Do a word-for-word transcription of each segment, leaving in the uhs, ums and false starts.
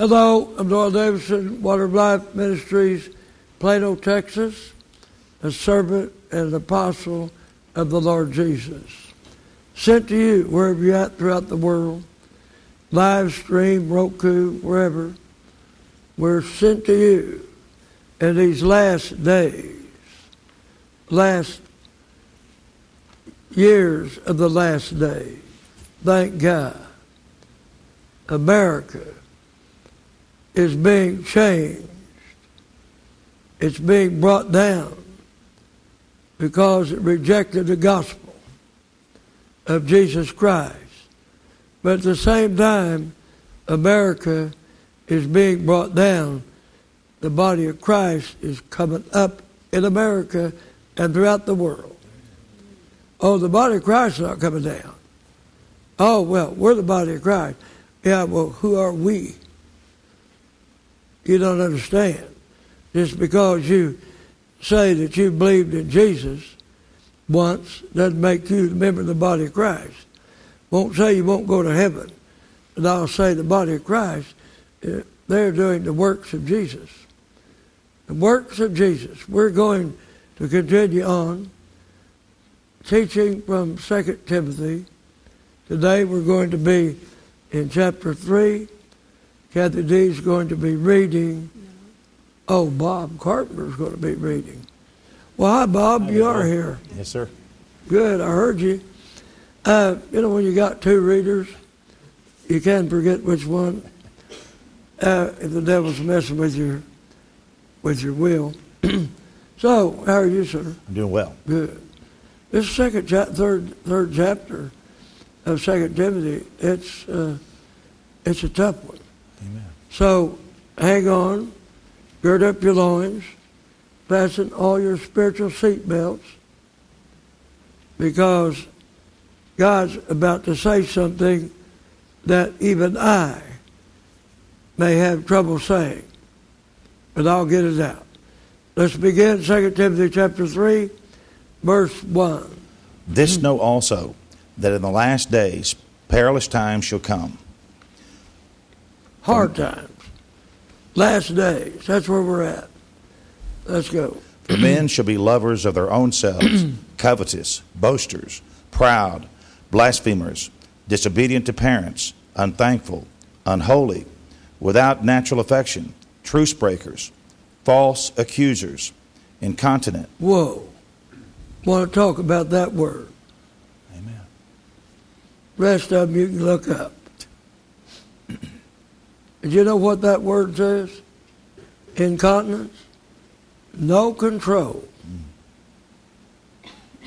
Hello, I'm Doyle Davidson, Water of Life Ministries, Plano, Texas, a servant and an apostle of the Lord Jesus. Sent to you wherever you're at throughout the world, live stream, Roku, wherever. We're sent to you in these last days, last years of the last days. Thank God. America is being changed. It's being brought down because it rejected the gospel of Jesus Christ. But at the same time, America is being brought down. The body of Christ is coming up in America and throughout the world. Oh, the body of Christ is not coming down. Oh, well, we're the body of Christ. Yeah, well, who are we? You don't understand. Just because you say that you believed in Jesus once doesn't make you a member of the body of Christ. Won't say you won't go to heaven, but I'll say the body of Christ, they're doing the works of Jesus. The works of Jesus. We're going to continue on teaching from Second Timothy. Today we're going to be in chapter three. Kathy D is going to be reading. Oh, Bob Carpenter is going to be reading. Well, hi, Bob. You are here. Yes, sir. Good. I heard you. Uh, you know, when you got two readers, you can forget which one. Uh, if the devil's messing with your with your will. So, how are you, sir? I'm doing well. Good. This second, cha- third, third chapter of Second Timothy, it's uh, it's a tough one. Amen. So, hang on, gird up your loins, fasten all your spiritual seat belts, because God's about to say something that even I may have trouble saying, but I'll get it out. Let's begin Second Timothy chapter three, verse one. This know also, that in the last days perilous times shall come. Hard times. Last days. That's where we're at. Let's go. For men shall be lovers of their own selves, covetous, boasters, proud, blasphemers, disobedient to parents, unthankful, unholy, without natural affection, truce breakers, false accusers, incontinent. Whoa. Want to talk about that word. Amen. Rest of them you can look up. Did you know what that word says? Incontinence. No control. Mm.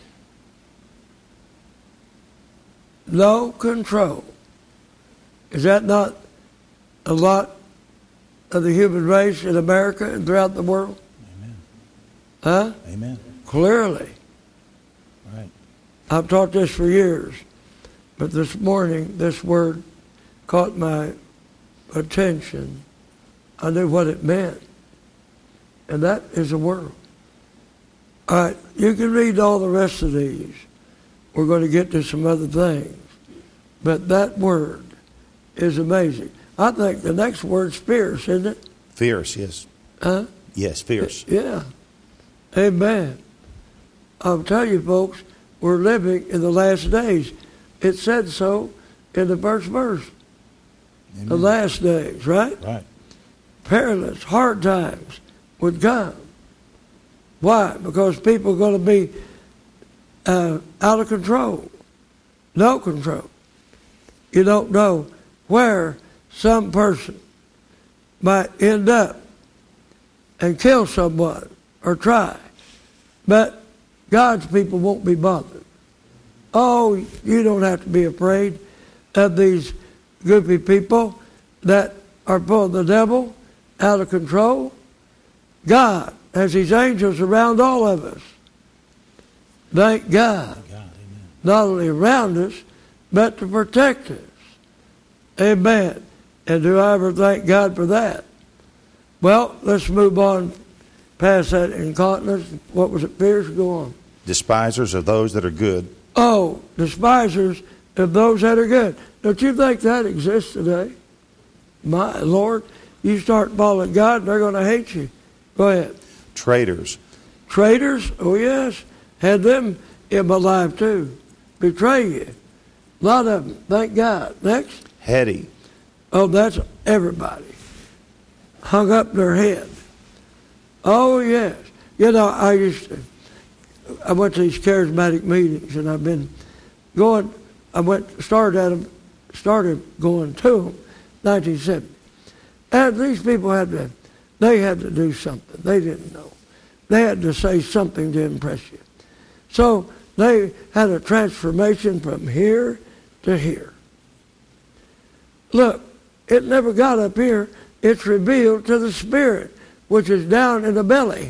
No control. Is that not a lot of the human race in America and throughout the world? Amen. Huh? Amen. Clearly. Right. I've taught this for years, but this morning this word caught my attention. I knew what it meant, and that is a world. All right, you can read all the rest of these. We're going to get to some other things, but that word is amazing. I think the next word's fierce, isn't it? Fierce, yes. Huh? Yes, fierce. Yeah. Amen. I'll tell you, folks, we're living in the last days. It said so in the first verse. Amen. The last days, right? Right. Perilous, hard times would come. Why? Because people are going to be uh, out of control. No control. You don't know where some person might end up and kill someone or try. But God's people won't be bothered. Oh, you don't have to be afraid of these goofy people that are full of the devil, out of control. God has his angels around all of us. Thank God. Thank God. Amen. Not only around us, but to protect us. Amen. And do I ever thank God for that? Well, let's move on past that incontinence. What was it, fierce? Go on. Despisers of those that are good. Oh, despisers of those that are good. Don't you think that exists today? My Lord, You start following God, they're going to hate you. Go ahead. Traitors. Traitors, oh yes, had them in my life too. Betray you. A lot of them, thank God. Next. Heady. Oh, that's everybody. Hung up their head. Oh, yes. You know, I used to, I went to these charismatic meetings, and I've been going, I went, started at them, started going to them, nineteen seventy. And these people had to, they had to do something. They didn't know. They had to say something to impress you. So they had a transformation from here to here. Look, it never got up here. It's revealed to the Spirit, which is down in the belly.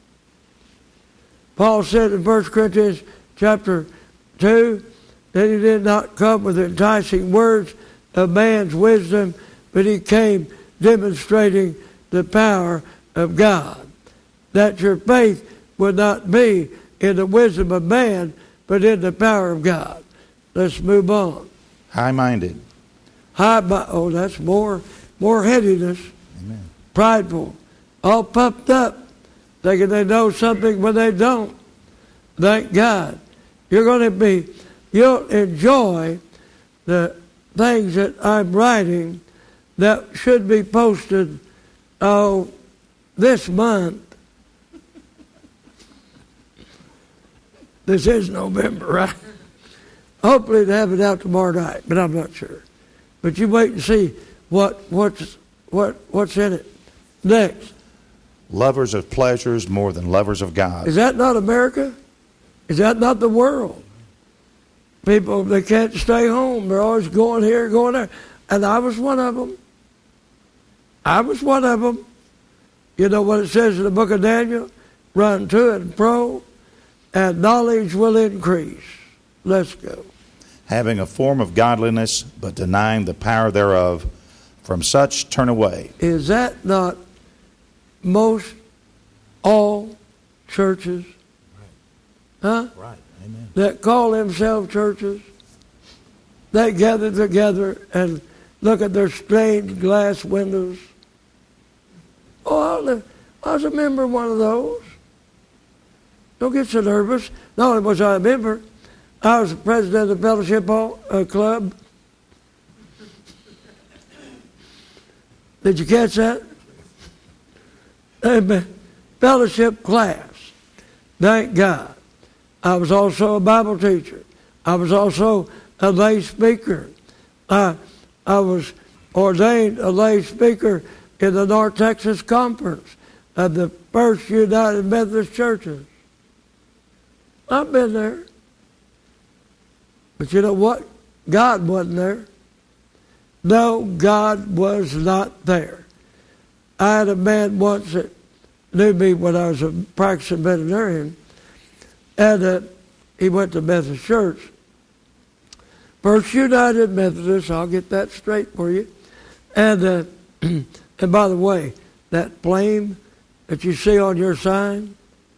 Paul said in First Corinthians chapter two that he did not come with enticing words of man's wisdom, but he came demonstrating the power of God. That your faith would not be in the wisdom of man, but in the power of God. Let's move on. High-minded. High, oh, that's more, more headiness. Amen. Prideful, all puffed up, thinking they know something when they don't. Thank God. You're going to be, you'll enjoy the things that I'm writing that should be posted oh, this month. This is November, right? Hopefully they have it out tomorrow night, but I'm not sure. But you wait and see what what's what what's in it. Next. Lovers of pleasures more than lovers of God. Is that not America? Is that not the world? People, they can't stay home. They're always going here, going there. And I was one of them. I was one of them. You know what it says in the book of Daniel? Run to and fro, and knowledge will increase. Let's go. Having a form of godliness, but denying the power thereof, from such turn away. Is that not most all churches? Huh? Right. Amen. That call themselves churches? They gather together and look at their stained glass windows. Oh, I was a member of one of those. Don't get so nervous. Not only was I a member, I was the president of the Fellowship Hall, uh, Club. Did you catch that? Amen. Fellowship class. Thank God. I was also a Bible teacher. I was also a lay speaker. I, I was ordained a lay speaker in the North Texas Conference of the First United Methodist Churches. I've been there. But you know what? God wasn't there. No, God was not there. I had a man once that knew me when I was a practicing veterinarian, and uh, he went to Methodist Church. First United Methodist, I'll get that straight for you. And uh, and by the way, that flame that you see on your sign,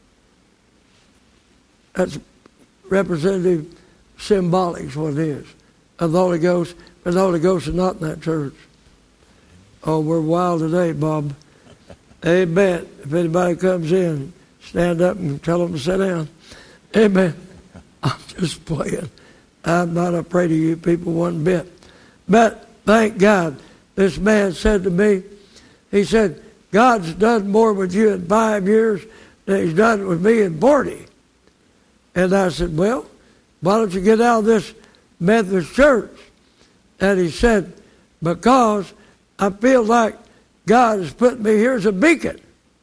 that's representative symbolic is what it is of the Holy Ghost, but the Holy Ghost is not in that church. Oh, we're wild today, Bob. Amen. If anybody comes in, stand up and tell them to sit down. Amen. I'm just playing. I'm not afraid of you people one bit. But thank God, this man said to me, he said, God's done more with you in five years than he's done with me in forty. And I said, well, why don't you get out of this Methodist church? And he said, because I feel like God has put me here as a beacon.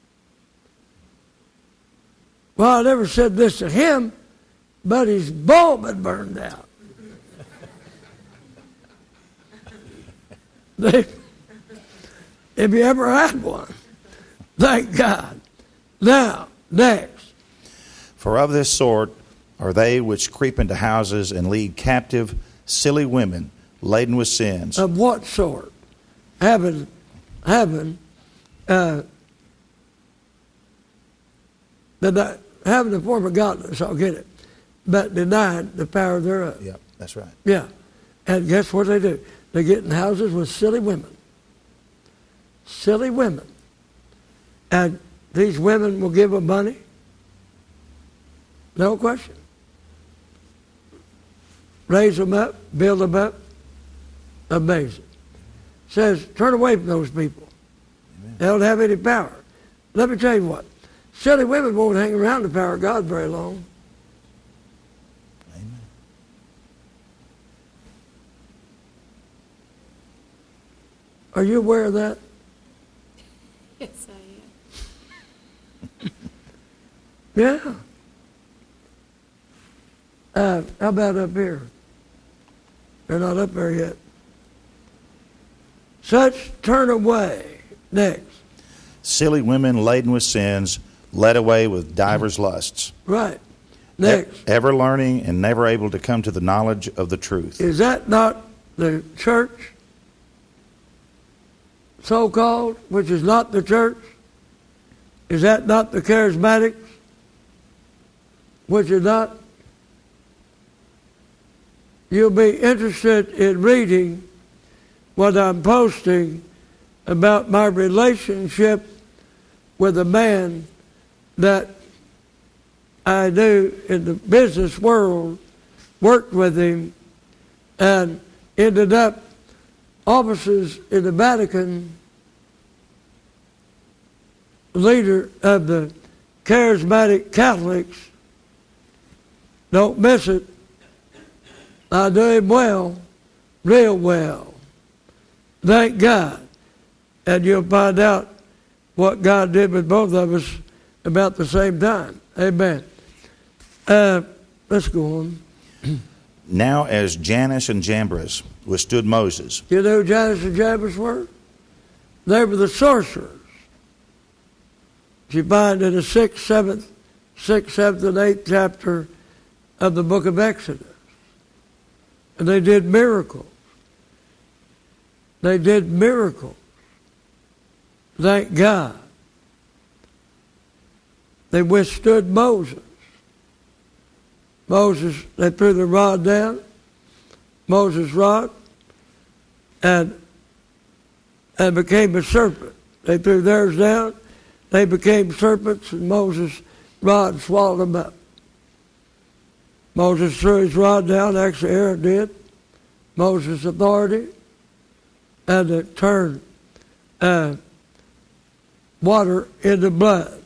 Well, I never said this to him, but his bulb had burned out. If you ever had one, thank God. Now, next. For of this sort are they which creep into houses and lead captive silly women laden with sins. Of what sort? Having, having, uh, the, having the form of godliness, I'll get it, but denying the power thereof. Yep, that's right. Yeah. And guess what they do? They get in houses with silly women. silly women. And these women will give them money. No question. Raise them up, build them up. Amazing. Says, turn away from those people. Amen. They don't have any power. Let me tell you what. Silly women won't hang around the power of God very long. Amen. Are you aware of that? Yes, I am. Yeah. Uh, how about up here? They're not up there yet. Such turn away. Next. Silly women laden with sins, led away with divers lusts. Right. Next. E- ever learning and never able to come to the knowledge of the truth. Is that not the church, so-called, which is not the church? Is that not the charismatics, which is not? You'll be interested in reading what I'm posting about my relationship with a man that I knew in the business world, worked with him, and ended up offices in the Vatican, leader of the charismatic Catholics. Don't miss it. I do him well, real well. Thank God. And you'll find out what God did with both of us about the same time. Amen. Uh, let's go on. Now as Jannes and Jambres withstood Moses. You know who Jannes and Jambres were? They were the sorcerers. You find in the sixth, seventh, sixth, seventh, and eighth chapter of the book of Exodus. And they did miracles. They did miracles. Thank God. They withstood Moses. Moses, they threw the rod down, Moses' rod, and, and became a serpent. They threw theirs down, they became serpents, and Moses' rod swallowed them up. Moses threw his rod down, actually Aaron did, Moses' authority, and it turned uh, water into blood.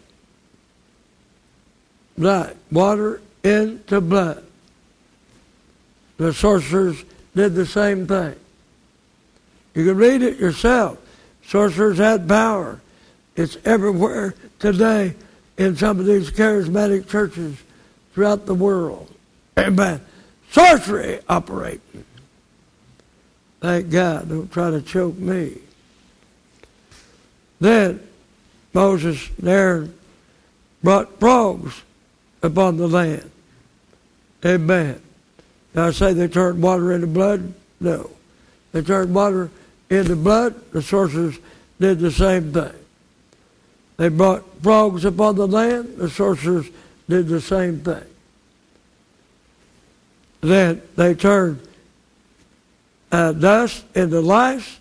Right, water into blood. The sorcerers did the same thing. You can read it yourself. Sorcerers had power. It's everywhere today in some of these charismatic churches throughout the world. Amen. Sorcery operating. Thank God, don't try to choke me. Then Moses and Aaron brought frogs upon the land. Amen. Now I say they turned water into blood? No. They turned water into blood. The sorcerers did the same thing. They brought frogs upon the land. The sorcerers did the same thing. Then they turned uh, dust into lice.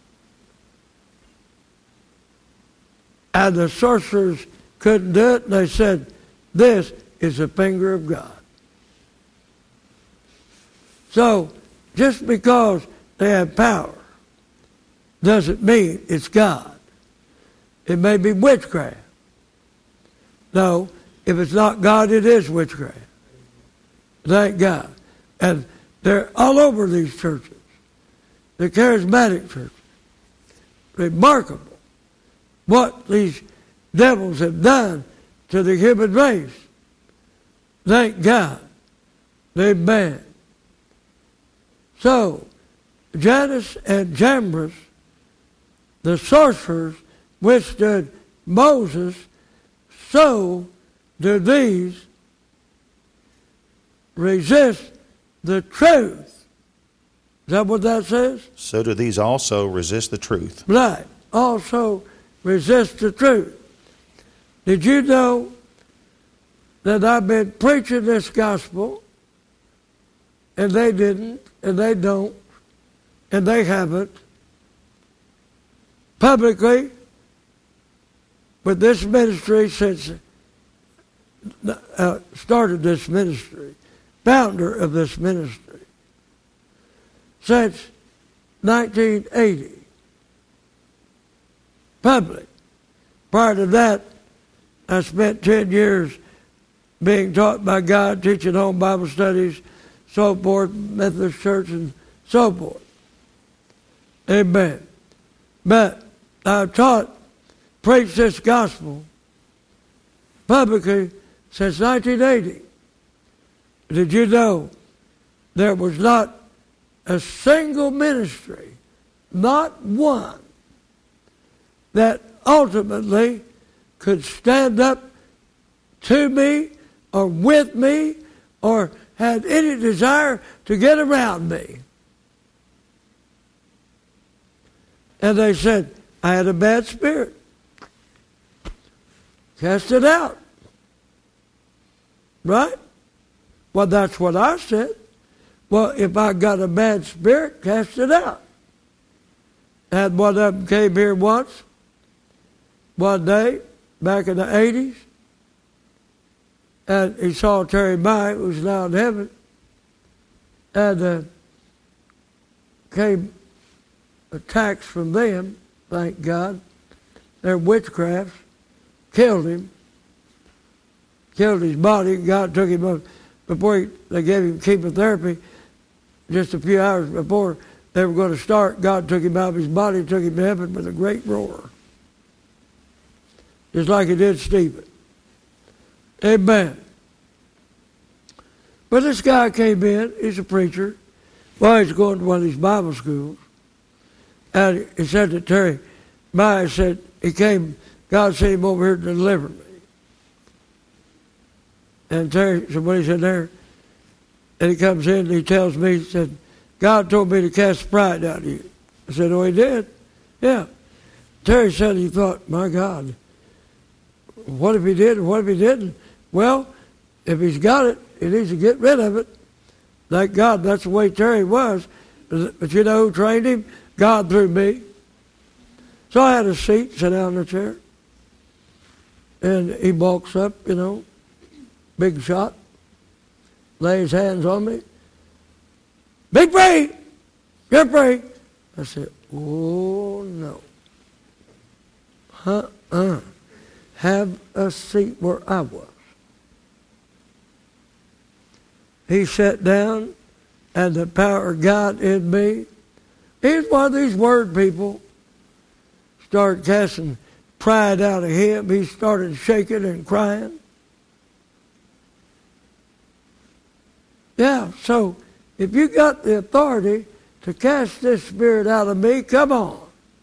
And the sorcerers couldn't do it. And they said, this is the finger of God. So, just because they have power doesn't mean it's God. It may be witchcraft. No, if it's not God, it is witchcraft. Thank God. And they're all over these churches. The charismatic churches. Remarkable what these devils have done to the human race. Thank God. Amen. So, Jannes and Jambres, the sorcerers, withstood Moses, so do these resist the truth. Is that what that says? So do these also resist the truth. Right. Also resist the truth. Did you know that I've been preaching this gospel, and they didn't, and they don't, and they haven't, publicly with this ministry since uh, started this ministry, founder of this ministry, since nineteen eighty. Public. Prior to that, I spent ten years being taught by God, teaching home Bible studies, so forth, Methodist Church, and so forth. Amen. But I've taught, preached this gospel publicly since nineteen eighty. Did you know there was not a single ministry, not one, that ultimately could stand up to me or with me or had any desire to get around me? And they said, I had a bad spirit. Cast it out. Right? Well, that's what I said. Well, if I got a bad spirit, cast it out. Had one of them came here once, one day, back in the eighties, and he saw Terry May, who's now in heaven, and uh, came attacks from them, thank God. Their witchcrafts killed him, killed his body. God took him up before he, they gave him chemotherapy. Just a few hours before they were going to start, God took him out of his body, took him to heaven with a great roar. Just like he did Stephen. Amen. But this guy came in, he's a preacher. Well, he's going to one of these Bible schools. And he said to Terry, Maya said, he came, God sent him over here to deliver me. And Terry said, what he said there? And he comes in and he tells me, he said, God told me to cast pride out of you. I said, oh, he did? Yeah. Terry said he thought, my God, what if he did and what if he didn't? Well, if he's got it, he needs to get rid of it. Thank God, that's the way Terry was. But you know who trained him? God through me. So I had a seat, sit down in the chair. And he walks up, you know, big shot, lays hands on me. Big Bray! Big Bray! I said, oh, no. Uh-uh. Have a seat where I was. He sat down, and the power of God in me. He's one of these word people. Started casting pride out of him. He started shaking and crying. Yeah, so if you got the authority to cast this spirit out of me, come on.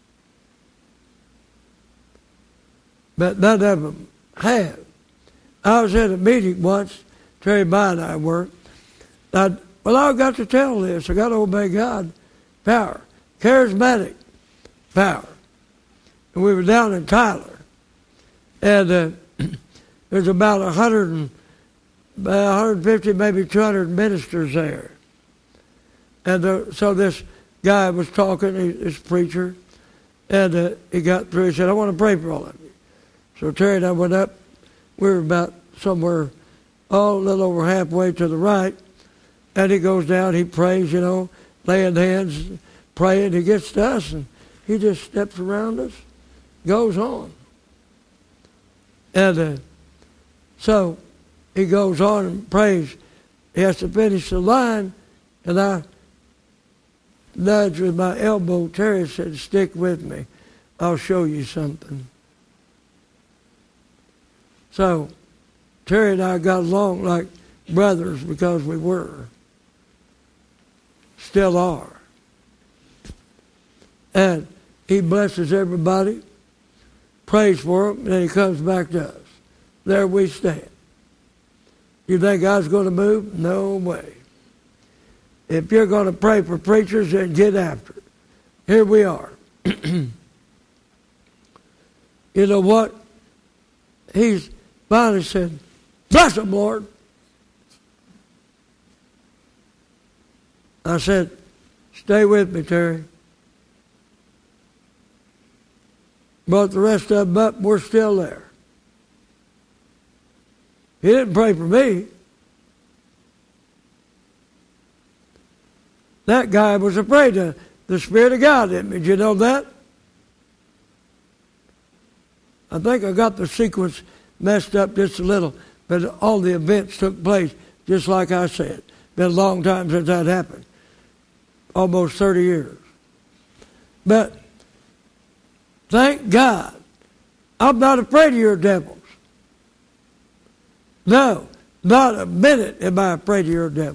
But none of them have. I was at a meeting once, Terry May and I were. I, well, I've got to tell this. I got to obey God. Power. Charismatic power. And we were down in Tyler. And uh, there's about one hundred and, about one hundred fifty, maybe two hundred ministers there. And uh, so this guy was talking, he, this preacher, and uh, he got through. He said, I want to pray for all of you. So Terry and I went up. We were about somewhere, oh, a little over halfway to the right. And he goes down, he prays, you know, laying hands, praying. He gets to us, and he just steps around us, goes on. And uh, so he goes on and prays. He has to finish the line, and I nudged with my elbow. Terry said, stick with me. I'll show you something. So Terry and I got along like brothers because we were. Still are. And he blesses everybody, prays for them, and then he comes back to us. There we stand. You think God's going to move? No way. If you're going to pray for preachers, then get after it. Here we are. You know what? He's finally said, bless them, Lord. I said, stay with me, Terry. brought the rest of them up, and we're still there. He didn't pray for me. That guy was afraid of the Spirit of God in me. Did you know that? I think I got the sequence messed up just a little, but all the events took place just like I said. Been a long time since that happened. Almost thirty years. But thank God, I'm not afraid of your devils. No, not a minute am I afraid of your devils.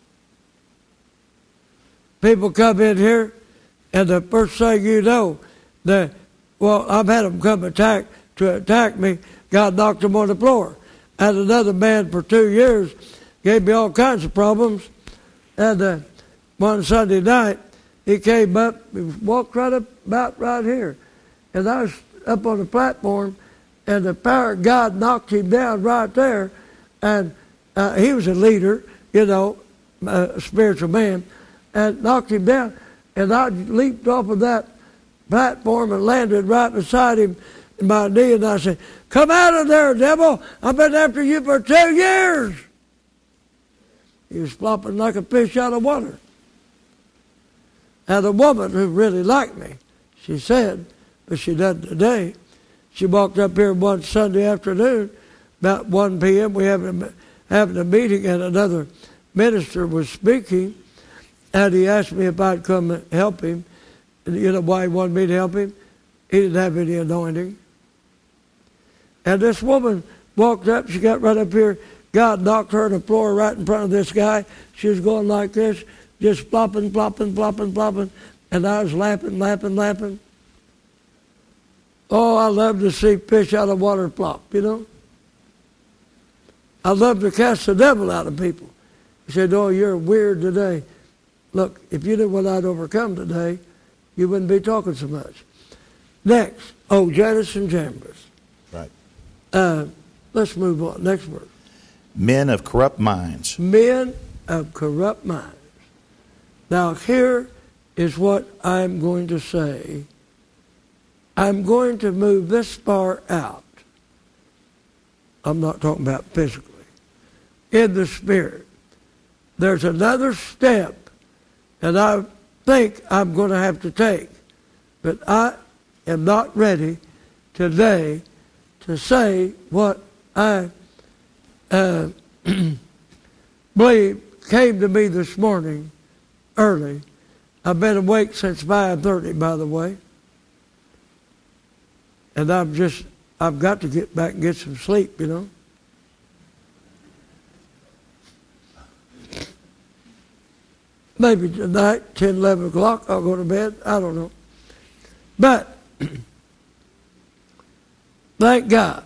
People come in here, and the first thing you know, the well, I've had them come attack to attack me. God knocked them on the floor. And another man for two years gave me all kinds of problems. And uh, one Sunday night, he came up, he walked right up about right here. And I was up on the platform, and the power of God knocked him down right there. And uh, he was a leader, you know, a spiritual man, and knocked him down. And I leaped off of that platform and landed right beside him in my knee, and I said, "Come out of there, devil! I've been after you for two years!" He was flopping like a fish out of water. And a woman who really liked me, she said, but she doesn't today, she walked up here one Sunday afternoon, about one p.m., we having a, having a meeting, and another minister was speaking, and he asked me if I'd come and help him. And you know why he wanted me to help him? He didn't have any anointing. And this woman walked up, she got right up here, God knocked her on the floor right in front of this guy. She was going like this, just flopping, flopping, flopping, flopping, and I was laughing, laughing, laughing. Oh, I love to see fish out of water flop, you know. I love to cast the devil out of people. He said, "Oh, you're weird today." Look, if you knew what I'd overcome today, you wouldn't be talking so much. Next, oh, Jannes and Jambres. Right. Uh, let's move on. Next verse. Men of corrupt minds. Men of corrupt minds. Now, here is what I'm going to say. I'm going to move this far out. I'm not talking about physically. In the Spirit. There's another step that I think I'm going to have to take. But I am not ready today to say what I uh, believe came to me this morning early. I've been awake since five thirty, by the way. And I'm just, I've got to get back and get some sleep, you know. Maybe tonight, ten, eleven o'clock, I'll go to bed. I don't know. But, thank God,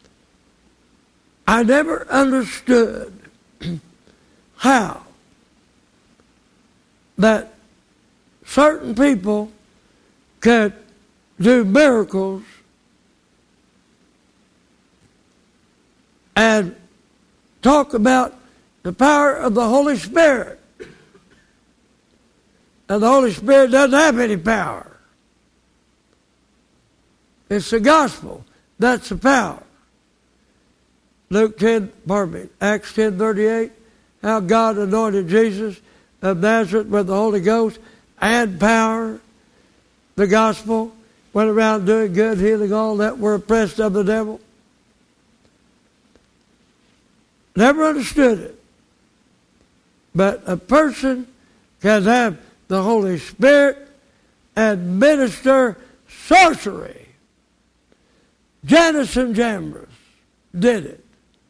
I never understood how that certain people could do miracles and talk about the power of the Holy Spirit. And the Holy Spirit doesn't have any power. It's the gospel. That's the power. Luke ten, pardon me, Acts ten thirty-eight, how God anointed Jesus of Nazareth with the Holy Ghost and power. The gospel, went around doing good, healing all that were oppressed of the devil. Never understood it. But a person can have the Holy Spirit and minister sorcery. Jannes and Jambres did it.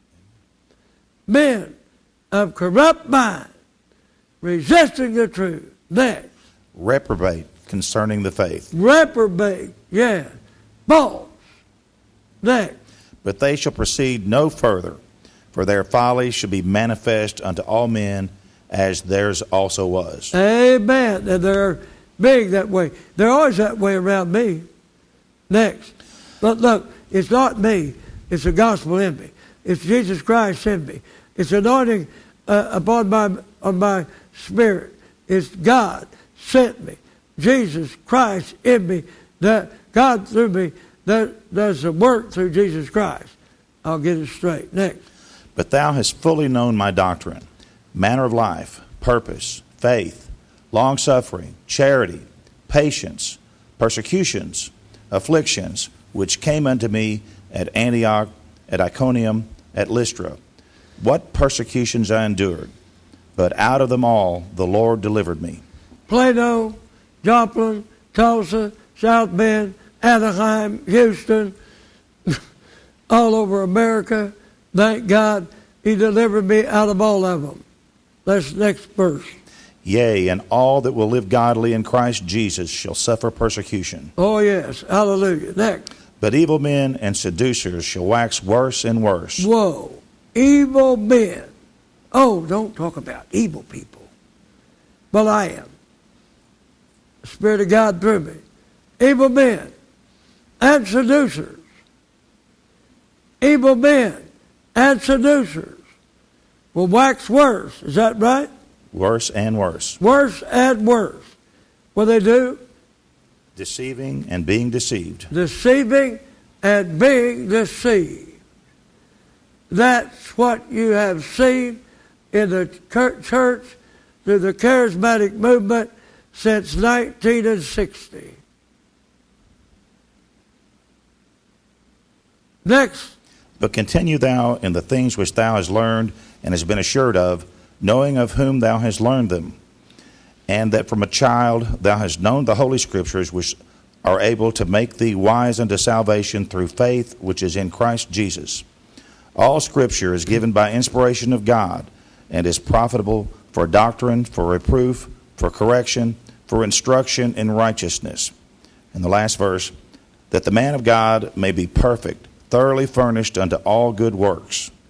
Men of corrupt mind, resisting the truth. Next. Reprobate concerning the faith. Reprobate, yeah. False. Next. But they shall proceed no further, for their folly shall be manifest unto all men, as theirs also was. Amen. And they're being that way. They're always that way around me. Next. But look, it's not me. It's the gospel in me. It's Jesus Christ in me. It's anointing uh, upon my, on my spirit. It's God sent me. Jesus Christ in me. That God through me that does the work through Jesus Christ. I'll get it straight. Next. But thou hast fully known my doctrine, manner of life, purpose, faith, long-suffering, charity, patience, persecutions, afflictions, which came unto me at Antioch, at Iconium, at Lystra. What persecutions I endured, but out of them all the Lord delivered me. Plato, Joplin, Tulsa, South Bend, Anaheim, Houston, all over America. Thank God he delivered me out of all of them. Let's next verse. Yea, and all that will live godly in Christ Jesus shall suffer persecution. Oh yes, hallelujah. Next. But evil men and seducers shall wax worse and worse. Whoa, evil men. Oh, don't talk about evil people. But I am. The Spirit of God through me. Evil men and seducers. Evil men and seducers will wax worse. Is that right? Worse and worse. Worse and worse. What they do? Deceiving and being deceived. Deceiving and being deceived. That's what you have seen in the church through the charismatic movement since nineteen sixty. Next. But continue thou in the things which thou hast learned and hast been assured of, knowing of whom thou hast learned them, and that from a child thou hast known the Holy Scriptures, which are able to make thee wise unto salvation through faith which is in Christ Jesus. All Scripture is given by inspiration of God, and is profitable for doctrine, for reproof, for correction, for instruction in righteousness. And the last verse, that the man of God may be perfect, thoroughly furnished unto all good works.